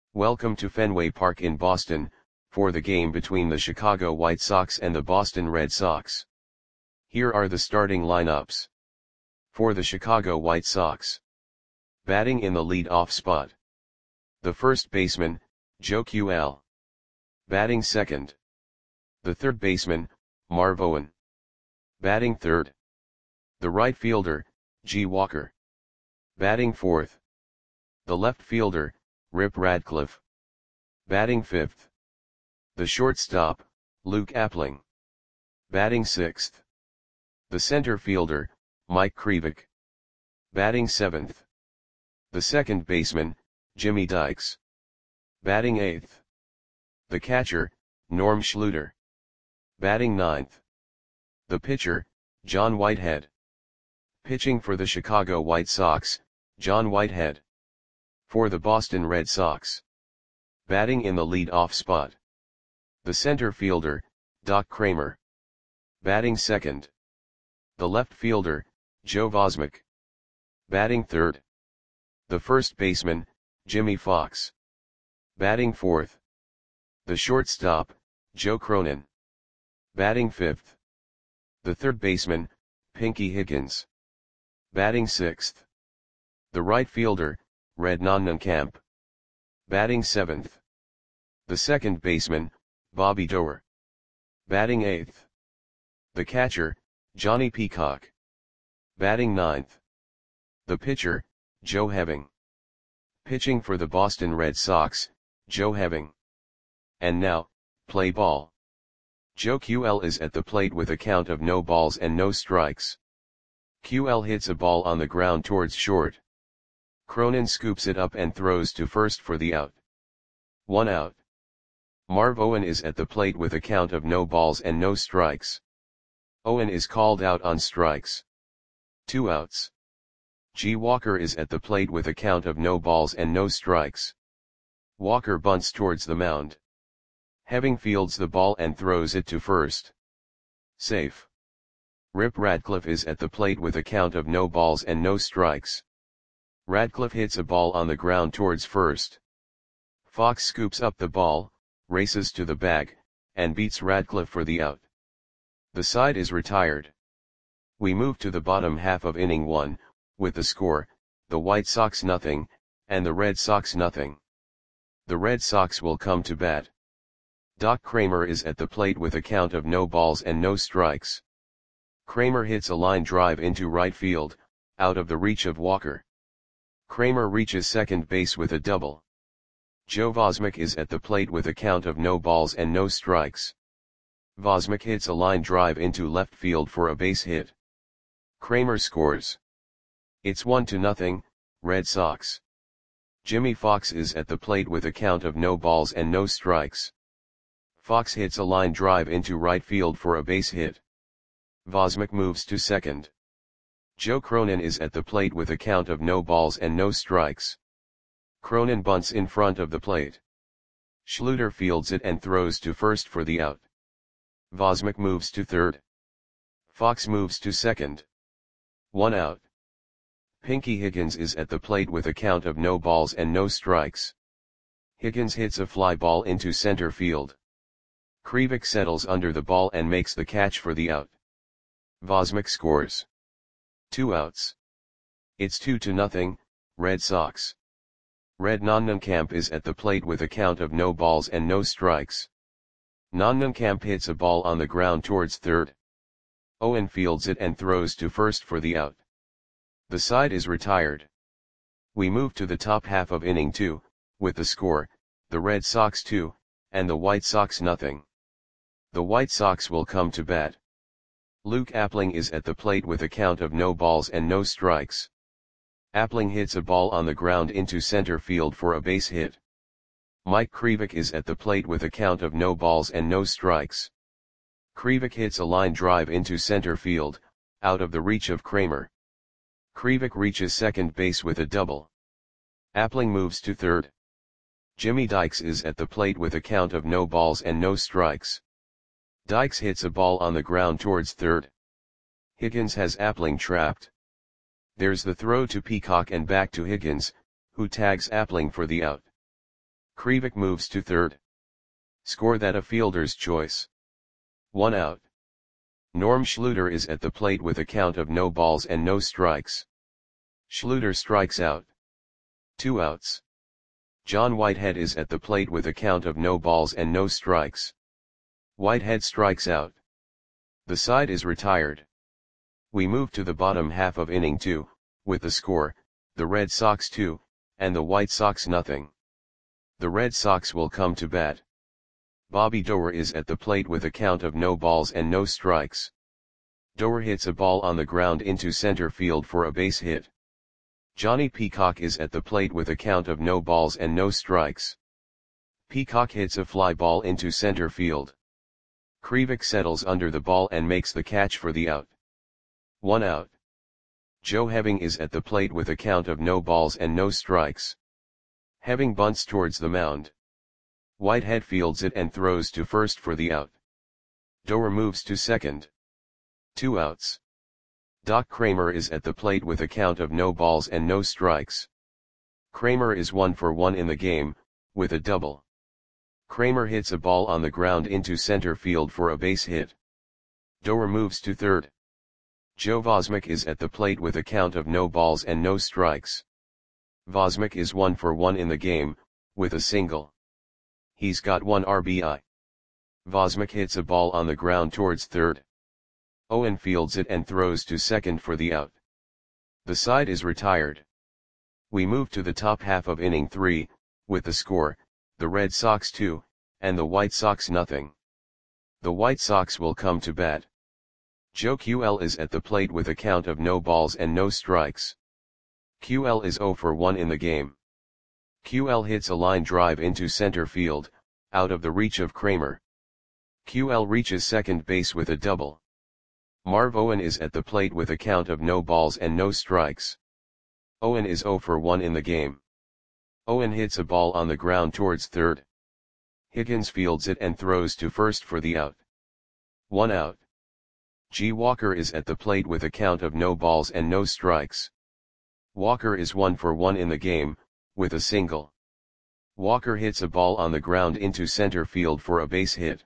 Welcome to Fenway Park in Boston, for the game between the Chicago White Sox and the Boston Red Sox. Here are the starting lineups. For the Chicago White Sox. Batting in the lead-off spot. The first baseman, Joe QL. Batting second. The third baseman, Marv Owen. Batting third. The right fielder, G. Walker. Batting fourth. The left fielder, Rip Radcliffe. Batting fifth. The shortstop, Luke Appling. Batting sixth. The center fielder, Mike Krivik. Batting seventh. The second baseman, Jimmy Dykes. Batting eighth. The catcher, Norm Schluter. Batting ninth. The pitcher, John Whitehead. Pitching for the Chicago White Sox, John Whitehead. For the Boston Red Sox. Batting in the lead-off spot. The center fielder, Doc Kramer. Batting second. The left fielder, Joe Vosmick. Batting third. The first baseman, Jimmy Fox. Batting fourth. The shortstop, Joe Cronin. Batting fifth. The third baseman, Pinky Higgins. Batting sixth. The right fielder, Red Nonnenkamp. Batting seventh. The second baseman, Bobby Doerr. Batting eighth. The catcher, Johnny Peacock. Batting ninth. The pitcher, Joe Heving. Pitching for the Boston Red Sox, Joe Heving. And now, play ball. Joe QL is at the plate with a count of no balls and no strikes. QL hits a ball on the ground towards short. Cronin scoops it up and throws to first for the out. 1 out. Marv Owen is at the plate with a count of no balls and no strikes. Owen is called out on strikes. 2 outs. G. Walker is at the plate with a count of no balls and no strikes. Walker bunts towards the mound. Heving fields the ball and throws it to first. Safe. Rip Radcliffe is at the plate with a count of no balls and no strikes. Radcliffe hits a ball on the ground towards first. Fox scoops up the ball, races to the bag, and beats Radcliffe for the out. The side is retired. We move to the bottom half of inning 1, with the score, the White Sox 0, and the Red Sox 0. The Red Sox will come to bat. Doc Kramer is at the plate with a count of no balls and no strikes. Kramer hits a line drive into right field, out of the reach of Walker. Kramer reaches second base with a double. Joe Vosmick is at the plate with a count of no balls and no strikes. Vosmick hits a line drive into left field for a base hit. Kramer scores. It's 1-0, Red Sox. Jimmy Fox is at the plate with a count of no balls and no strikes. Fox hits a line drive into right field for a base hit. Vosmick moves to second. Joe Cronin is at the plate with a count of no balls and no strikes. Cronin bunts in front of the plate. Schluter fields it and throws to first for the out. Vosmick moves to third. Fox moves to second. 1 out. Pinky Higgins is at the plate with a count of no balls and no strikes. Higgins hits a fly ball into center field. Krivik settles under the ball and makes the catch for the out. Vosmick scores. 2 outs. It's 2-0, Red Sox. Red Nonnenkamp is at the plate with a count of no balls and no strikes. Nonnenkamp hits a ball on the ground towards third. Owen fields it and throws to first for the out. The side is retired. We move to the top half of inning 2, with the score, the Red Sox 2, and the White Sox 0. The White Sox will come to bat. Luke Appling is at the plate with a count of no balls and no strikes. Appling hits a ball on the ground into center field for a base hit. Mike Krivik is at the plate with a count of no balls and no strikes. Krivik hits a line drive into center field, out of the reach of Kramer. Krivik reaches second base with a double. Appling moves to third. Jimmy Dykes is at the plate with a count of no balls and no strikes. Dykes hits a ball on the ground towards third. Higgins has Appling trapped. There's the throw to Peacock and back to Higgins, who tags Appling for the out. Krivik moves to third. Score that a fielder's choice. 1 out. Norm Schluter is at the plate with a count of no balls and no strikes. Schluter strikes out. 2 outs. John Whitehead is at the plate with a count of no balls and no strikes. Whitehead strikes out. The side is retired. We move to the bottom half of inning 2, with the score, the Red Sox 2, and the White Sox nothing. The Red Sox will come to bat. Bobby Doerr is at the plate with a count of no balls and no strikes. Doerr hits a ball on the ground into center field for a base hit. Johnny Peacock is at the plate with a count of no balls and no strikes. Peacock hits a fly ball into center field. Krivik settles under the ball and makes the catch for the out. 1 out. Joe Heving is at the plate with a count of no balls and no strikes. Heving bunts towards the mound. Whitehead fields it and throws to first for the out. Doerr moves to second. 2 outs. Doc Kramer is at the plate with a count of no balls and no strikes. Kramer is 1 for 1 in the game, with a double. Kramer hits a ball on the ground into center field for a base hit. Doerr moves to third. Joe Vosmek is at the plate with a count of no balls and no strikes. Vosmek is 1 for 1 in the game, with a single. He's got 1 RBI. Vosmek hits a ball on the ground towards third. Owen fields it and throws to second for the out. The side is retired. We move to the top half of inning 3, with the score, the Red Sox 2, and the White Sox nothing. The White Sox will come to bat. Joe QL is at the plate with a count of no balls and no strikes. QL is 0 for 1 in the game. QL hits a line drive into center field, out of the reach of Kramer. QL reaches second base with a double. Marv Owen is at the plate with a count of no balls and no strikes. Owen is 0 for 1 in the game. Owen hits a ball on the ground towards third. Higgins fields it and throws to first for the out. 1 out. G. Walker is at the plate with a count of no balls and no strikes. Walker is 1 for 1 in the game, with a single. Walker hits a ball on the ground into center field for a base hit.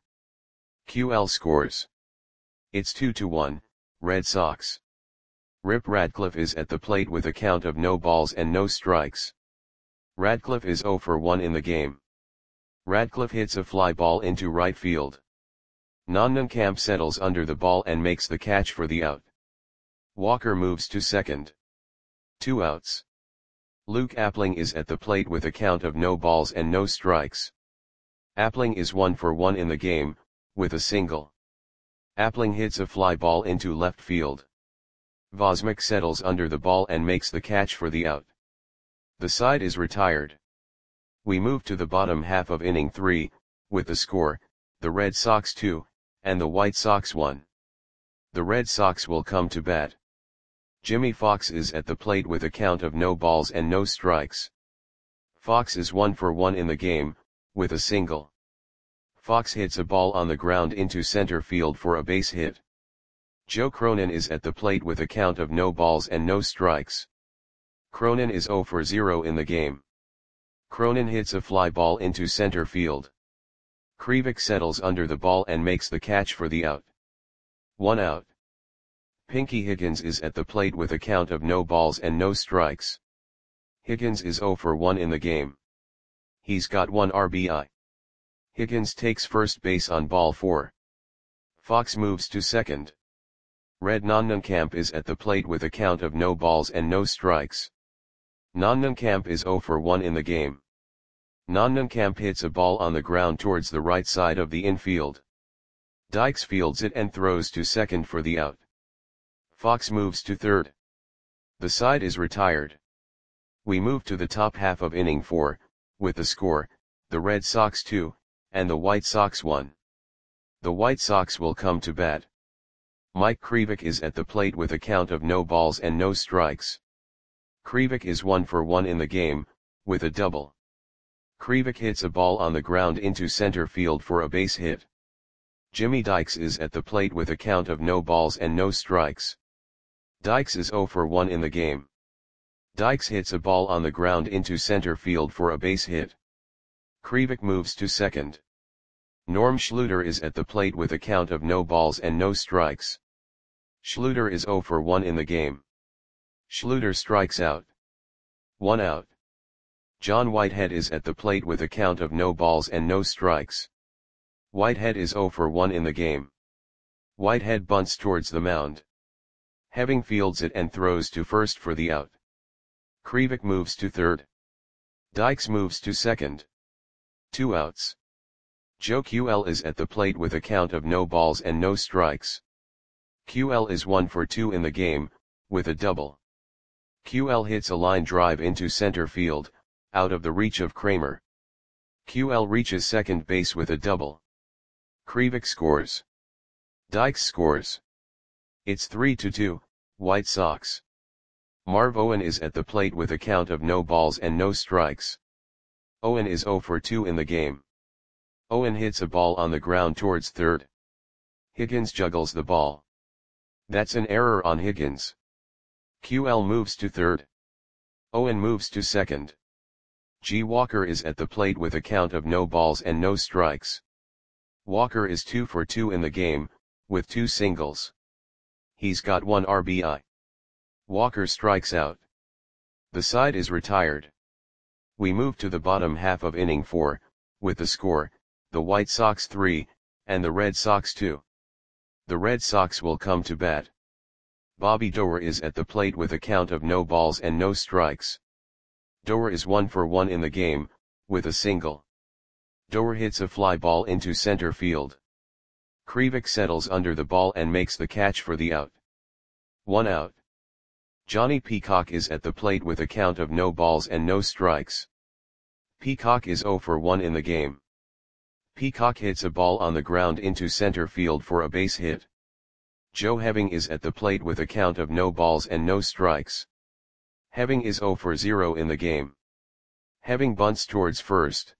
QL scores. It's 2-1, Red Sox. Rip Radcliffe is at the plate with a count of no balls and no strikes. Radcliffe is 0 for 1 in the game. Radcliffe hits a fly ball into right field. Nonnenkamp settles under the ball and makes the catch for the out. Walker moves to second. 2 outs. Luke Appling is at the plate with a count of no balls and no strikes. Appling is 1 for 1 in the game, with a single. Appling hits a fly ball into left field. Vosmek settles under the ball and makes the catch for the out. The side is retired. We move to the bottom half of inning 3, with the score, the Red Sox 2, and the White Sox 1. The Red Sox will come to bat. Jimmy Fox is at the plate with a count of no balls and no strikes. Fox is 1 for 1 in the game, with a single. Fox hits a ball on the ground into center field for a base hit. Joe Cronin is at the plate with a count of no balls and no strikes. Cronin is 0 for 0 in the game. Cronin hits a fly ball into center field. Krivik settles under the ball and makes the catch for the out. 1 out. Pinky Higgins is at the plate with a count of no balls and no strikes. Higgins is 0 for 1 in the game. He's got 1 RBI. Higgins takes first base on ball 4. Fox moves to second. Red Nonnenkamp is at the plate with a count of no balls and no strikes. Nonnenkamp is 0 for 1 in the game. Nonnenkamp hits a ball on the ground towards the right side of the infield. Dykes fields it and throws to second for the out. Fox moves to third. The side is retired. We move to the top half of inning 4, with the score, the Red Sox 2, and the White Sox 1. The White Sox will come to bat. Mike Krivik is at the plate with a count of no balls and no strikes. Krivik is 1 for 1 in the game, with a double. Krivik hits a ball on the ground into center field for a base hit. Jimmy Dykes is at the plate with a count of no balls and no strikes. Dykes is 0 for 1 in the game. Dykes hits a ball on the ground into center field for a base hit. Krivik moves to second. Norm Schluter is at the plate with a count of no balls and no strikes. Schluter is 0 for 1 in the game. Schluter strikes out. 1 out. John Whitehead is at the plate with a count of no balls and no strikes. Whitehead is 0 for 1 in the game. Whitehead bunts towards the mound. Heving fields it and throws to first for the out. Krivik moves to third. Dykes moves to second. 2 outs. Joe QL is at the plate with a count of no balls and no strikes. QL is 1 for 2 in the game, with a double. QL hits a line drive into center field, out of the reach of Kramer. QL reaches second base with a double. Krivik scores. Dykes scores. It's 3-2, White Sox. Marv Owen is at the plate with a count of no balls and no strikes. Owen is 0 for 2 in the game. Owen hits a ball on the ground towards third. Higgins juggles the ball. That's an error on Higgins. QL moves to third. Owen moves to second. G. Walker is at the plate with a count of no balls and no strikes. Walker is 2 for 2 in the game, with 2 singles. He's got 1 RBI. Walker strikes out. The side is retired. We move to the bottom half of inning 4, with the score, the White Sox 3, and the Red Sox 2. The Red Sox will come to bat. Bobby Doerr is at the plate with a count of no balls and no strikes. Doerr is 1 for 1 in the game, with a single. Doerr hits a fly ball into center field. Krivik settles under the ball and makes the catch for the out. 1 out. Johnny Peacock is at the plate with a count of no balls and no strikes. Peacock is 0 for 1 in the game. Peacock hits a ball on the ground into center field for a base hit. Joe Heving is at the plate with a count of no balls and no strikes. Heving is 0 for 0 in the game. Heving bunts towards first.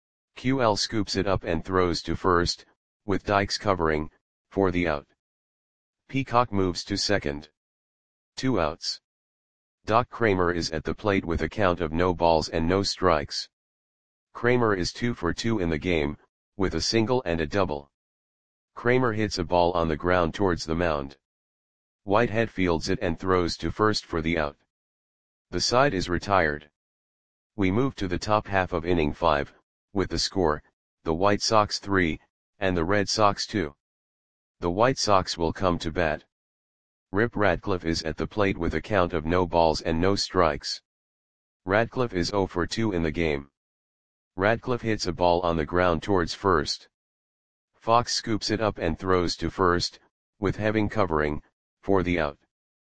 QL scoops it up and throws to first, with Dykes covering, for the out. Peacock moves to second. 2 outs. Doc Kramer is at the plate with a count of no balls and no strikes. Kramer is 2 for 2 in the game, with a single and a double. Kramer hits a ball on the ground towards the mound. Whitehead fields it and throws to first for the out. The side is retired. We move to the top half of inning 5, with the score, the White Sox 3, and the Red Sox 2. The White Sox will come to bat. Rip Radcliffe is at the plate with a count of no balls and no strikes. Radcliffe is 0 for 2 in the game. Radcliffe hits a ball on the ground towards first. Fox scoops it up and throws to first, with Heving covering, for the out.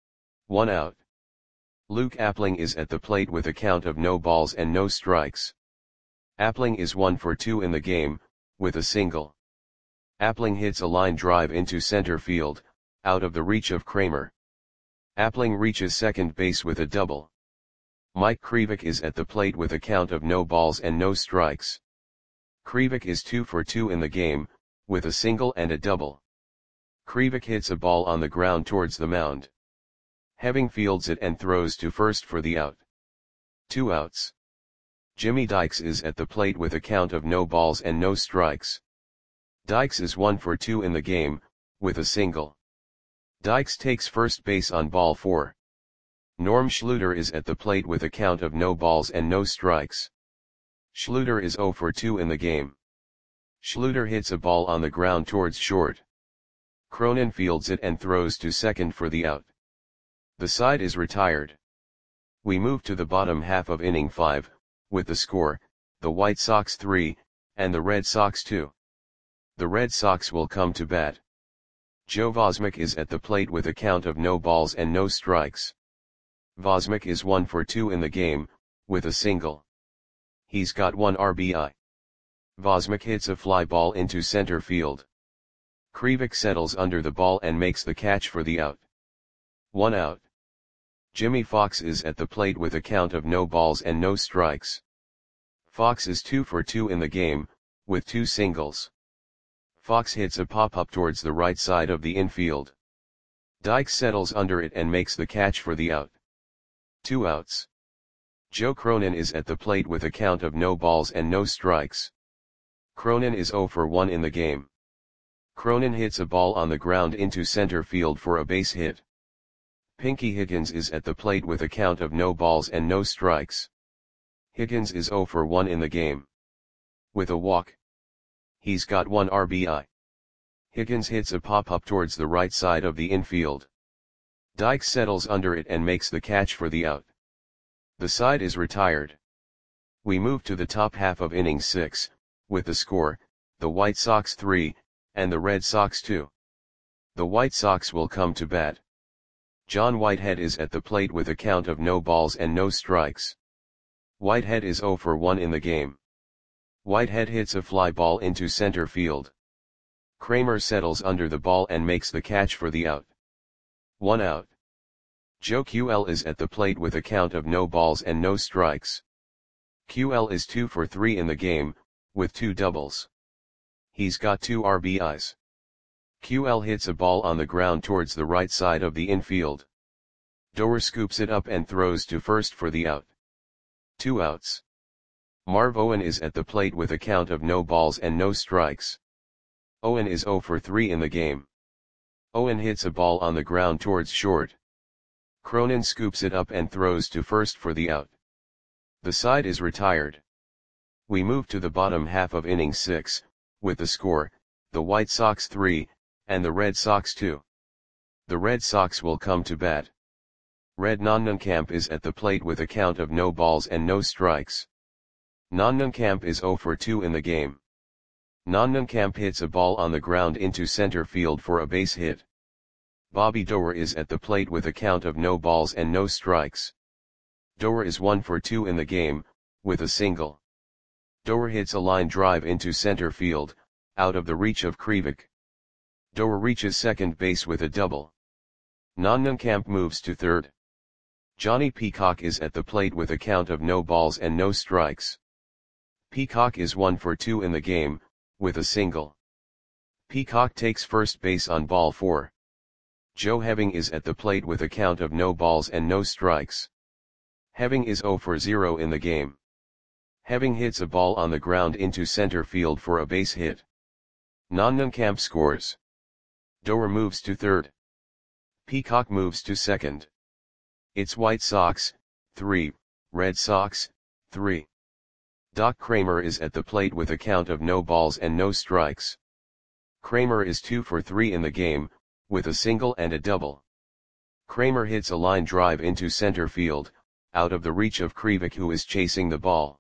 1 out. Luke Appling is at the plate with a count of no balls and no strikes. Appling is 1 for 2 in the game, with a single. Appling hits a line drive into center field, out of the reach of Kramer. Appling reaches second base with a double. Mike Krivik is at the plate with a count of no balls and no strikes. Krivik is 2 for 2 in the game, with a single and a double. Krivik hits a ball on the ground towards the mound. Heving fields it and throws to first for the out. 2 outs. Jimmy Dykes is at the plate with a count of no balls and no strikes. Dykes is 1 for 2 in the game, with a single. Dykes takes first base on ball 4. Norm Schluter is at the plate with a count of no balls and no strikes. Schluter is 0 for 2 in the game. Schluter hits a ball on the ground towards short. Cronin fields it and throws to second for the out. The side is retired. We move to the bottom half of inning 5, with the score, the White Sox 3, and the Red Sox 2. The Red Sox will come to bat. Joe Vosmick is at the plate with a count of no balls and no strikes. Vosmick is 1 for 2 in the game, with a single. He's got 1 RBI. Vosmick hits a fly ball into center field. Krivik settles under the ball and makes the catch for the out. 1 out. Jimmy Fox is at the plate with a count of no balls and no strikes. Fox is 2 for 2 in the game, with 2 singles. Fox hits a pop-up towards the right side of the infield. Dykes settles under it and makes the catch for the out. 2 outs. Joe Cronin is at the plate with a count of no balls and no strikes. Cronin is 0 for 1 in the game. Cronin hits a ball on the ground into center field for a base hit. Pinky Higgins is at the plate with a count of no balls and no strikes. Higgins is 0 for 1 in the game. With a walk. He's got 1 RBI. Higgins hits a pop-up towards the right side of the infield. Dykes settles under it and makes the catch for the out. The side is retired. We move to the top half of inning 6, with the score, the White Sox 3, and the Red Sox 2. The White Sox will come to bat. John Whitehead is at the plate with a count of no balls and no strikes. Whitehead is 0 for 1 in the game. Whitehead hits a fly ball into center field. Kramer settles under the ball and makes the catch for the out. 1 out. Joe QL is at the plate with a count of no balls and no strikes. QL is 2 for 3 in the game, with 2 doubles. He's got 2 RBIs. QL hits a ball on the ground towards the right side of the infield. Doer scoops it up and throws to first for the out. 2 outs. Marv Owen is at the plate with a count of no balls and no strikes. Owen is 0 for 3 in the game. Owen hits a ball on the ground towards short. Cronin scoops it up and throws to first for the out. The side is retired. We move to the bottom half of inning 6, with the score, the White Sox 3, and the Red Sox 2. The Red Sox will come to bat. Red Nonnenkamp is at the plate with a count of no balls and no strikes. Nonnenkamp is 0 for 2 in the game. Nonnenkamp hits a ball on the ground into center field for a base hit. Bobby Doer is at the plate with a count of no balls and no strikes. Doer is 1 for 2 in the game, with a single. Doer hits a line drive into center field, out of the reach of Krivik. Doer reaches second base with a double. Nonnenkamp moves to third. Johnny Peacock is at the plate with a count of no balls and no strikes. Peacock is 1 for 2 in the game, with a single. Peacock takes first base on ball 4. Joe Heving is at the plate with a count of no balls and no strikes. Heving is 0 for 0 in the game. Heving hits a ball on the ground into center field for a base hit. Nonnenkamp scores. Doer moves to third. Peacock moves to second. It's White Sox, 3, Red Sox, 3. Doc Kramer is at the plate with a count of no balls and no strikes. Kramer is 2 for 3 in the game, with a single and a double. Kramer hits a line drive into center field, out of the reach of Krivik, who is chasing the ball.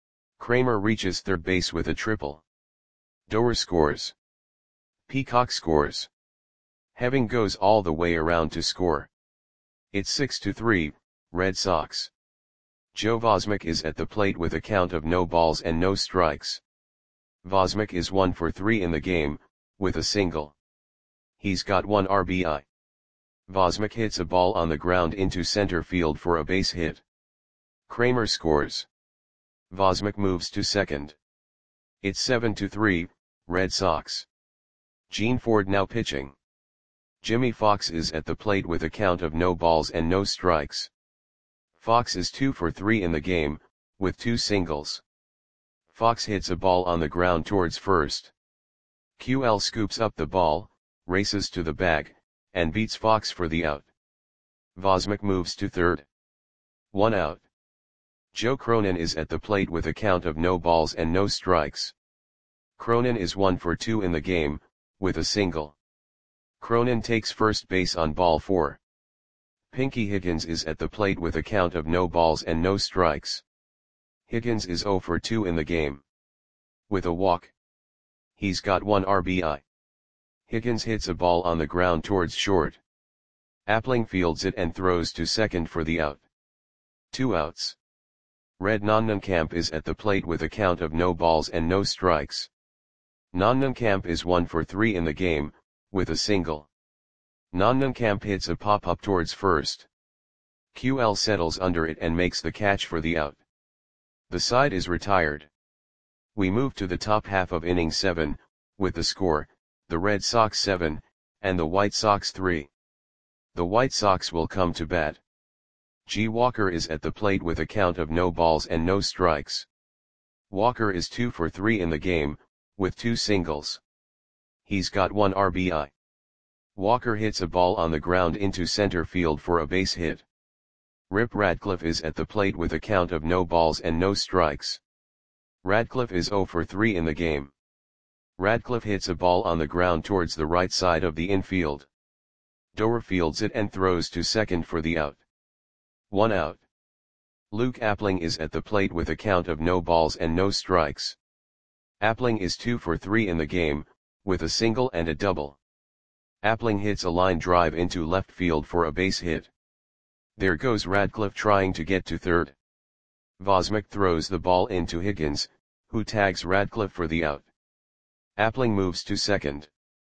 Kramer reaches third base with a triple. Doer scores. Peacock scores. Heving goes all the way around to score. It's 6-3, Red Sox. Joe Vosmek is at the plate with a count of no balls and no strikes. Vosmek is 1 for 3 in the game, with a single. He's got 1 RBI. Vosmek hits a ball on the ground into center field for a base hit. Kramer scores. Vosmek moves to second. It's 7-3, Red Sox. Gene Ford now pitching. Jimmy Fox is at the plate with a count of no balls and no strikes. Fox is 2 for 3 in the game, with 2 singles. Fox hits a ball on the ground towards first. QL scoops up the ball, races to the bag, and beats Fox for the out. Vosmek moves to third. 1 out. Joe Cronin is at the plate with a count of no balls and no strikes. Cronin is 1 for 2 in the game, with a single. Cronin takes first base on ball 4. Pinky Higgins is at the plate with a count of no balls and no strikes. Higgins is 0 for 2 in the game. With a walk. He's got 1 RBI. Higgins hits a ball on the ground towards short. Appling fields it and throws to second for the out. 2 outs. Red Nonnenkamp is at the plate with a count of no balls and no strikes. Nonnenkamp is 1 for 3 in the game, with a single. Nonnenkamp hits a pop-up towards first. QL settles under it and makes the catch for the out. The side is retired. We move to the top half of inning 7, with the score, the Red Sox 7, and the White Sox 3. The White Sox will come to bat. G. Walker is at the plate with a count of no balls and no strikes. Walker is 2 for 3 in the game, with 2 singles. He's got 1 RBI. Walker hits a ball on the ground into center field for a base hit. Rip Radcliffe is at the plate with a count of no balls and no strikes. Radcliffe is 0 for 3 in the game. Radcliffe hits a ball on the ground towards the right side of the infield. Doer fields it and throws to second for the out. 1 out. Luke Appling is at the plate with a count of no balls and no strikes. Appling is 2 for 3 in the game, with a single and a double. Appling hits a line drive into left field for a base hit. There goes Radcliffe trying to get to third. Vosmick throws the ball into Higgins, who tags Radcliffe for the out. Appling moves to second.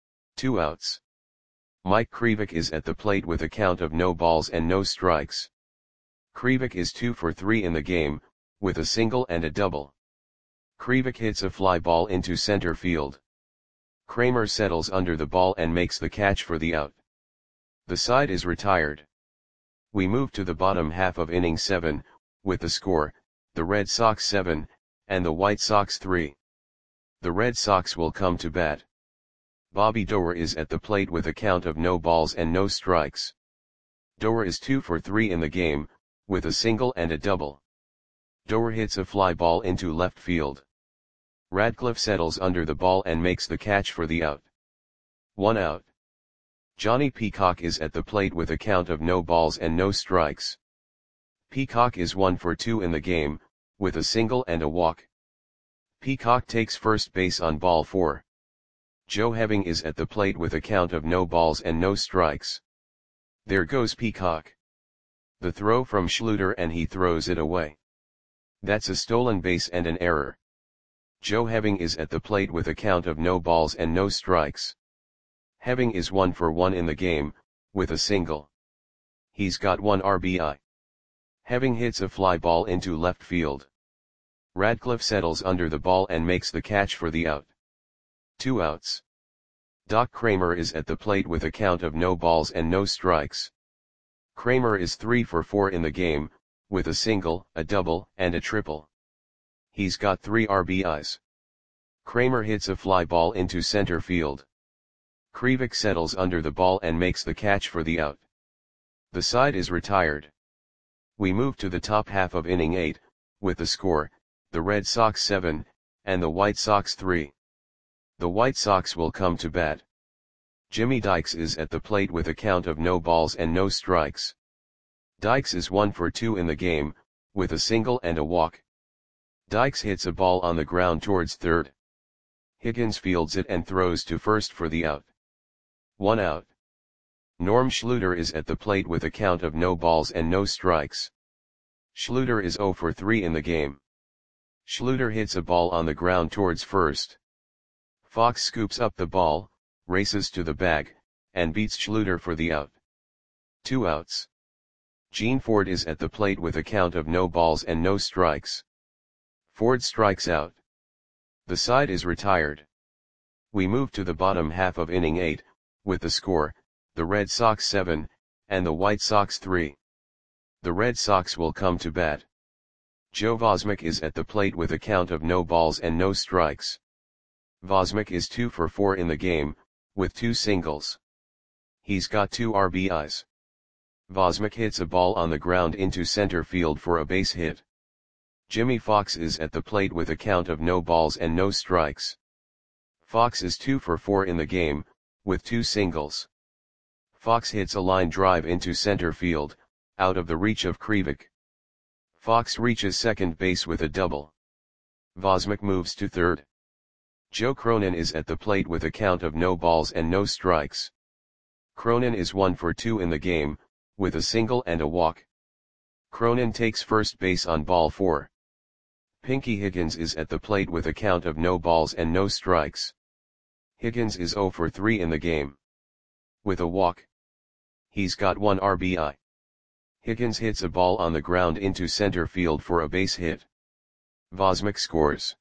2 outs. Mike Krivik is at the plate with a count of no balls and no strikes. Krivik is 2 for 3 in the game, with a single and a double. Krivik hits a fly ball into center field. Kramer settles under the ball and makes the catch for the out. The side is retired. We move to the bottom half of inning 7, with the score, the Red Sox 7, and the White Sox 3. The Red Sox will come to bat. Bobby Doer is at the plate with a count of no balls and no strikes. Doer is 2 for 3 in the game, with a single and a double. Doer hits a fly ball into left field. Radcliffe settles under the ball and makes the catch for the out. 1 out. Johnny Peacock is at the plate with a count of no balls and no strikes. Peacock is 1 for 2 in the game, with a single and a walk. Peacock takes first base on ball 4. Joe Heving is at the plate with a count of no balls and no strikes. There goes Peacock. The throw from Schluter and he throws it away. That's a stolen base and an error. Joe Heving is at the plate with a count of no balls and no strikes. Heving is 1 for 1 in the game, with a single. He's got 1 RBI. Heving hits a fly ball into left field. Radcliffe settles under the ball and makes the catch for the out. 2 outs. Doc Kramer is at the plate with a count of no balls and no strikes. Kramer is 3 for 4 in the game, with a single, a double, and a triple. He's got 3 RBIs. Kramer hits a fly ball into center field. Krivik settles under the ball and makes the catch for the out. The side is retired. We move to the top half of inning 8, with the score, the Red Sox 7, and the White Sox 3. The White Sox will come to bat. Jimmy Dykes is at the plate with a count of no balls and no strikes. Dykes is 1 for 2 in the game, with a single and a walk. Dykes hits a ball on the ground towards third. Higgins fields it and throws to first for the out. 1 out. Norm Schluter is at the plate with a count of no balls and no strikes. Schluter is 0 for 3 in the game. Schluter hits a ball on the ground towards first. Fox scoops up the ball, races to the bag, and beats Schluter for the out. 2 outs. Gene Ford is at the plate with a count of no balls and no strikes. Ford strikes out. The side is retired. We move to the bottom half of inning 8, with the score, the Red Sox 7, and the White Sox 3. The Red Sox will come to bat. Joe Vosmick is at the plate with a count of no balls and no strikes. Vosmick is 2 for 4 in the game, with 2 singles. He's got 2 RBIs. Vosmick hits a ball on the ground into center field for a base hit. Jimmy Fox is at the plate with a count of no balls and no strikes. Fox is 2 for 4 in the game, with 2 singles. Fox hits a line drive into center field, out of the reach of Krivik. Fox reaches second base with a double. Vosmick moves to third. Joe Cronin is at the plate with a count of no balls and no strikes. Cronin is 1 for 2 in the game, with a single and a walk. Cronin takes first base on ball 4. Pinky Higgins is at the plate with a count of no balls and no strikes. Higgins is 0 for 3 in the game. With a walk. He's got 1 RBI. Higgins hits a ball on the ground into center field for a base hit. Vosmick scores.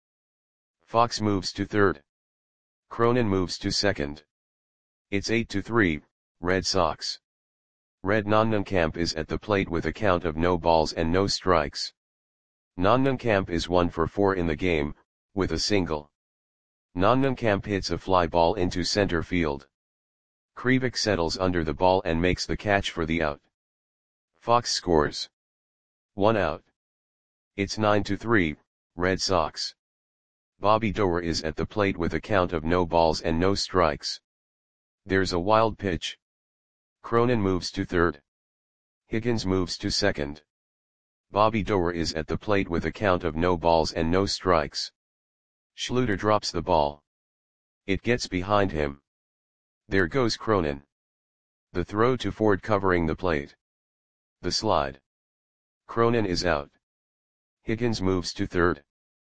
Fox moves to third. Cronin moves to second. It's 8-3, Red Sox. Red Nonnenkamp is at the plate with a count of no balls and no strikes. Nonnenkamp is 1 for 4 in the game, with a single. Nonnenkamp hits a fly ball into center field. Krivik settles under the ball and makes the catch for the out. Fox scores. 1 out. It's 9-3, Red Sox. Bobby Doerr is at the plate with a count of no balls and no strikes. There's a wild pitch. Cronin moves to third. Higgins moves to second. Bobby Doerr is at the plate with a count of no balls and no strikes. Schluter drops the ball. It gets behind him. There goes Cronin. The throw to Ford covering the plate. The slide. Cronin is out. Higgins moves to third.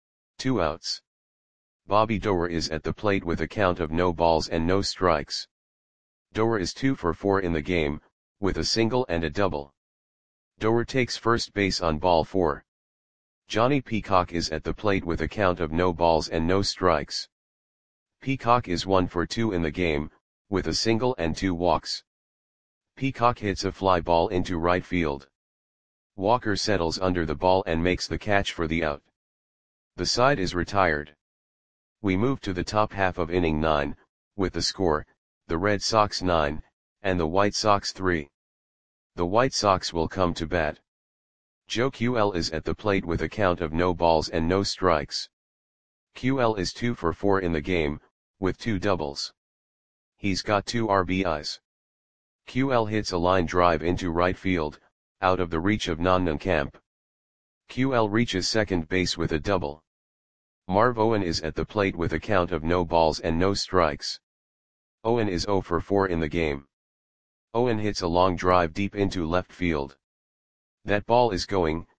2 outs. Bobby Doerr is at the plate with a count of no balls and no strikes. Doerr is 2 for 4 in the game, with a single and a double. Doerr takes first base on ball 4. Johnny Peacock is at the plate with a count of no balls and no strikes. Peacock is 1 for 2 in the game, with a single and 2 walks. Peacock hits a fly ball into right field. Walker settles under the ball and makes the catch for the out. The side is retired. We move to the top half of inning 9, with the score, the Red Sox 9, and the White Sox 3. The White Sox will come to bat. Joe QL is at the plate with a count of no balls and no strikes. QL is 2 for 4 in the game, with 2 doubles. He's got 2 RBIs. QL hits a line drive into right field, out of the reach of Nonnenkamp. QL reaches second base with a double. Marv Owen is at the plate with a count of no balls and no strikes. Owen is 0 for 4 in the game. Owen hits a long drive deep into left field. That ball is gone.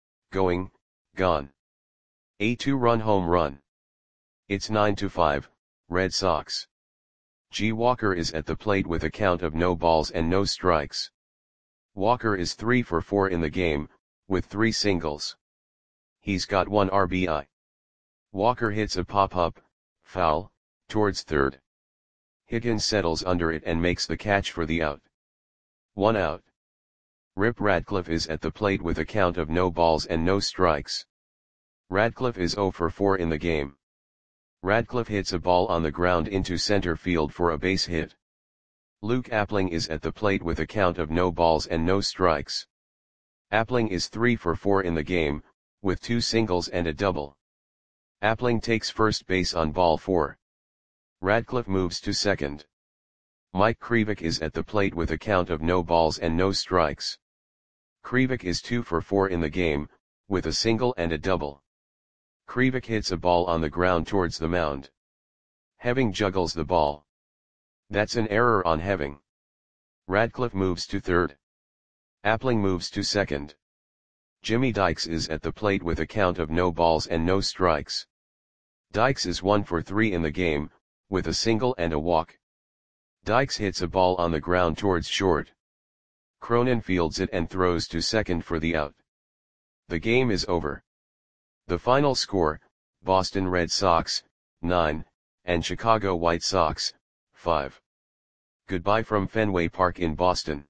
A 2-run home run. It's 9-5, Red Sox. G. Walker is at the plate with a count of no balls and no strikes. Walker is 3 for 4 in the game, with 3 singles. He's got 1 RBI. Walker hits a pop-up, foul, towards third. Higgins settles under it and makes the catch for the out. 1 out. Rip Radcliffe is at the plate with a count of no balls and no strikes. Radcliffe is 0 for 4 in the game. Radcliffe hits a ball on the ground into center field for a base hit. Luke Appling is at the plate with a count of no balls and no strikes. Appling is 3 for 4 in the game, with 2 singles and a double. Appling takes first base on ball 4. Radcliffe moves to second. Mike Krivik is at the plate with a count of no balls and no strikes. Krivik is 2 for 4 in the game, with a single and a double. Krivik hits a ball on the ground towards the mound. Heving juggles the ball. That's an error on Heving. Radcliffe moves to third. Appling moves to second. Jimmy Dykes is at the plate with a count of no balls and no strikes. Dykes is 1 for 3 in the game, with a single and a walk. Dykes hits a ball on the ground towards short. Cronin fields it and throws to second for the out. The game is over. The final score, Boston Red Sox, 9, and Chicago White Sox, 5. Goodbye from Fenway Park in Boston.